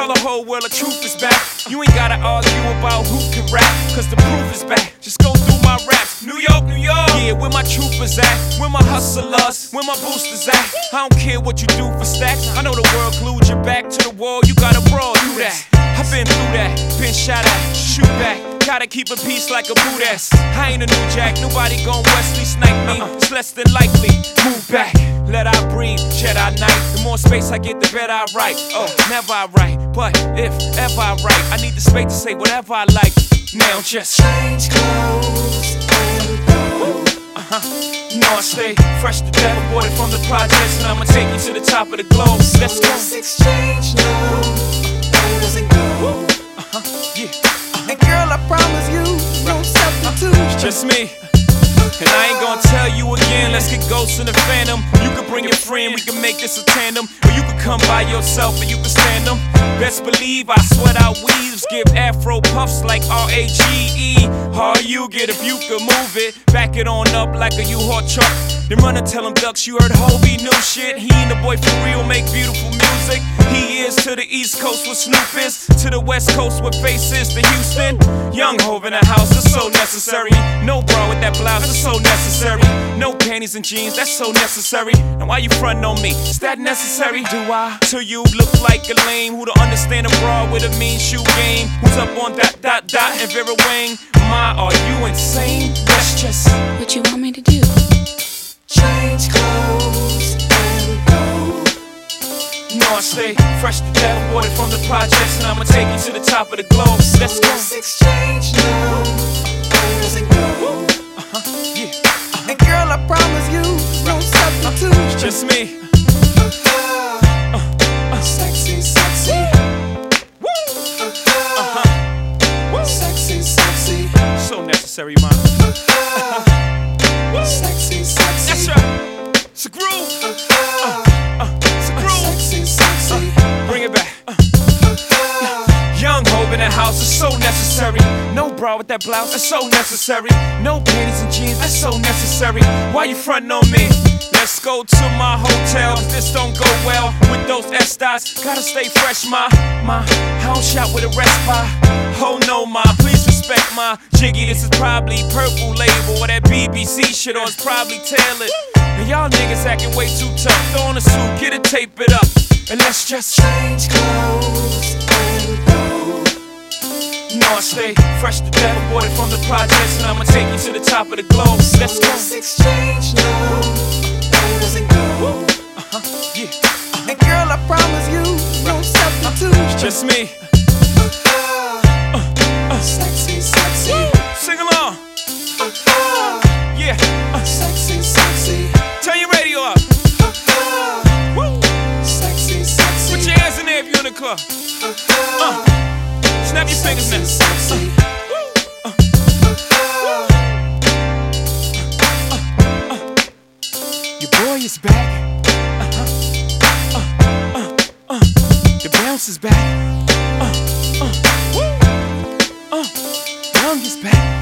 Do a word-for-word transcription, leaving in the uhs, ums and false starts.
Tell the whole world the truth is back. You ain't gotta argue about who can rap, cause the proof is back. Just go through my raps. New York, New York. Yeah, where my troopers at? Where my hustlers? Where my boosters at? I don't care what you do for stacks. I know the world glued your back to the wall. You gotta brawl, do that. I've been through that, been shot at, shoot back. Gotta keep a peace like a boot ass. I ain't a new jack, nobody gon' Wesley snipe me. It's less than likely. Move back, let I breathe, Jedi Knight. The more space I get, the better I write. Oh, never I write, but if ever I write, I need the space to say whatever I like. Now just change clothes and go. Uh-huh. You know I stay fresh to death, aborted from the projects, and I'ma take you to the top of the globe. So let's go. let's exchange now. Where does it go? Uh-huh. Yeah. And girl, I promise you, no substitute. It's just me. And I ain't gonna tell you again, let's get ghosts in the phantom. You can bring your friend, we can make this a tandem. Or you can come by yourself and you can stand them. Best believe I sweat out weaves, give afro puffs like R A G E. How you get if you could move it, back it on up like a U-Haul truck. Then run and tell them ducks you heard Hobie new shit. He and the boy for real make beautiful music. He is to the East Coast with Snoop is, to the West Coast with Faces to Houston. Young Hov in the house, it's so necessary. No bra with that blouse, it's so necessary. No panties and jeans, that's so necessary. Now why you frontin' on me? Is that necessary? Do I? To you look like a lame who don't understand a bra with a mean shoe game. Who's up on dot dot dot and Vera Wang? My, are you insane? That's just what you want me to do. Change clothes and go. You know I stay fresh to death, aborted from the projects, and I'ma take you to the top of the globe. So let's go. let's exchange now. Where does it go? Uh-huh. Yeah. Uh-huh. And girl, I promise you, no substitute. It's just me. Uh, uh, sexy, sexy. Woo. Uh-huh. Woo. Sexy, sexy. So necessary, man. Uh, sexy, sexy. That's right. It's a groove. Uh, Uh, it's a groove. sexy, sexy. Uh, bring it back. Uh. Young Hov in the house is so necessary. No bra with that blouse, that's so necessary. No panties and jeans, that's so necessary. Why you frontin' on me? Let's go to my hotel, cause this don't go well with those S-dots. Gotta stay fresh, ma, ma. I don't shot with a rest by. Oh no, ma, please respect my jiggy. This is probably Purple Label or that B B C shit, or it's probably tailored. And y'all niggas acting way too tough. Throw on a suit, get it, tape it up, and let's just change clothes and go. You know I stay fresh to death, aborted from the projects, and I'ma take you to the top of the globe. So let's go. let's exchange now. Where does it go? Uh-huh. Yeah. Uh-huh. And girl, I promise you, no substitute. It's just me. Uh, uh, sexy, sexy. Sing along. Uh, Yeah. Uh, sexy, sexy. turn your radio up. Uh, Woo. sexy, sexy. Put your hands in there if you're in the club. Uh, snap your fingers now. Sexy. Uh, your boy is back. Uh-huh. Uh, uh, uh. The bounce is back. Uh, uh, woo. Uh, Young is back.